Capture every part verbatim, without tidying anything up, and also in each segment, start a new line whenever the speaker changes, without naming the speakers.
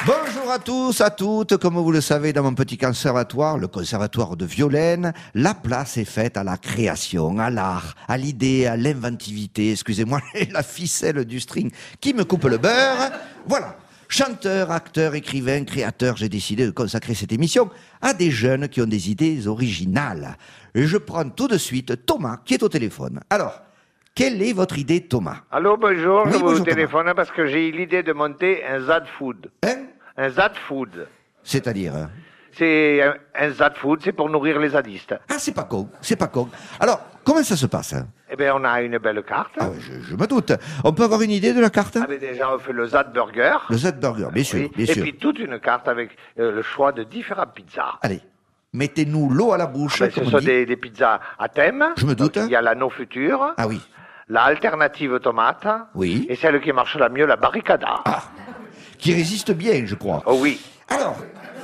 Bonjour à tous, à toutes. Comme vous le savez, dans mon petit conservatoire, le conservatoire de Violaine, la place est faite à la création, à l'art, à l'idée, à l'inventivité. Excusez-moi, la ficelle du string qui me coupe le beurre. Voilà. Chanteur, acteur, écrivain, créateur, j'ai décidé de consacrer cette émission à des jeunes qui ont des idées originales. Et je prends tout de suite Thomas qui est au téléphone. Alors, quelle est votre idée, Thomas?
Allô, bonjour,
Oui,
je vous
bonjour,
téléphone parce que j'ai eu l'idée de monter un Z Food.
Hein?
Un Z Food.
C'est-à-dire?
C'est un, un Z Food, c'est pour nourrir les zadistes.
Ah, c'est pas con, c'est pas con. Alors, comment ça se passe?
Eh bien, on a une belle carte.
Ah, je, je me doute. On peut avoir une idée de la carte?
Ah, mais déjà, on fait le Z Burger.
Le Z-Burger, bien sûr,
Oui.
bien
Et
sûr.
puis toute une carte avec euh, le choix de différentes pizzas.
Allez, mettez-nous l'eau à la bouche,
Ben, ce
comme on
sont
dit.
des, des pizzas à thème.
Je me doute.
Donc, il y a la no future,
Ah oui,
la alternative tomate.
Oui.
Et celle qui marche la mieux, la barricada.
ah, qui résiste bien, je crois.
Oh oui.
Alors,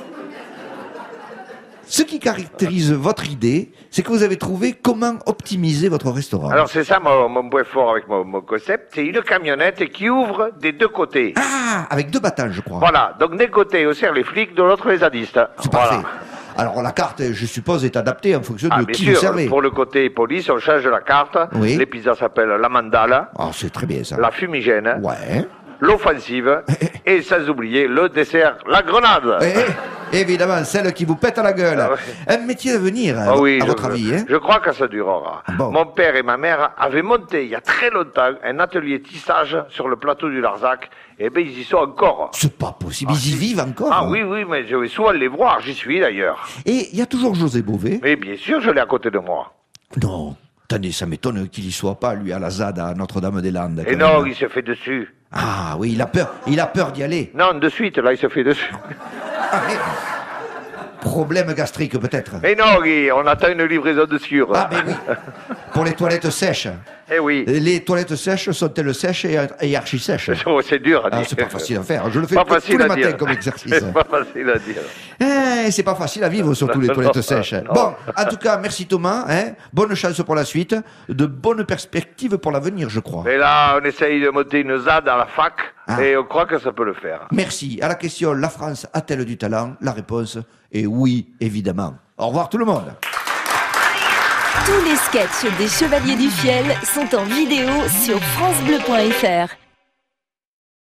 ce qui caractérise votre idée, c'est que vous avez trouvé comment optimiser votre restaurant.
Alors c'est ça mon, mon point fort avec mon, mon concept, c'est une camionnette qui ouvre des deux côtés.
Ah, avec deux battants, je crois.
Voilà, donc d'un côté on sert les flics, de l'autre les zadistes.
C'est
Voilà.
parfait. Alors la carte, je suppose, est adaptée en fonction
Ah
de
bien
qui vous
sûr,
servez.
pour le côté police, on change la carte.
Oui.
Les pizzas s'appellent la mandala,
Ah, c'est très bien ça.
la fumigène,
Ouais.
l'offensive, et sans oublier le dessert, la grenade.
Eh, eh, évidemment, celle qui vous pète à la gueule.
Ah ouais.
Un métier d'avenir,
Ah oui,
à
je,
votre avis, hein?
je crois que ça durera.
Bon.
Mon père et ma mère avaient monté il y a très longtemps un atelier tissage sur le plateau du Larzac. Et bien ils y sont encore.
C'est pas possible,
Ah,
ils y
si.
vivent encore.
Ah
hein.
oui, oui, mais je vais souvent les voir, j'y suis d'ailleurs.
Et il y a toujours José Bové.
Mais bien sûr, je l'ai à côté de moi.
Non, attendez, ça m'étonne qu'il y soit pas, lui, à la Z à Notre-Dame-des-Landes.
Et
quand
non,
même.
il se fait dessus.
Ah oui, il a peur, il a peur d'y aller.
Non, de suite, là, il se fait dessus.
Ah, mais... Problème gastrique peut-être.
Mais non, Guy, on attend une livraison de sûr.
Ah mais oui, pour les toilettes sèches.
Eh oui.
Les toilettes sèches sont-elles sèches et, et archi sèches?
Oh, c'est dur à
Ah,
dire.
c'est pas facile à faire, je le fais
Pas
tous
facile
les
à
matins
dire.
comme exercice.
C'est pas facile à dire.
Eh, c'est pas facile à vivre, surtout les
Non,
toilettes
non,
sèches.
non.
Bon, en tout cas, merci Thomas. Hein. Bonne chance pour la suite. De bonnes perspectives pour l'avenir, je crois.
Mais là, on essaye de monter une Z à la fac
Ah.
et on croit que ça peut le faire.
Merci. À la question, la France a-t-elle du talent? La réponse est oui, évidemment. Au revoir tout le monde.
Tous les sketchs des Chevaliers du Fiel sont en vidéo sur francebleu point fr.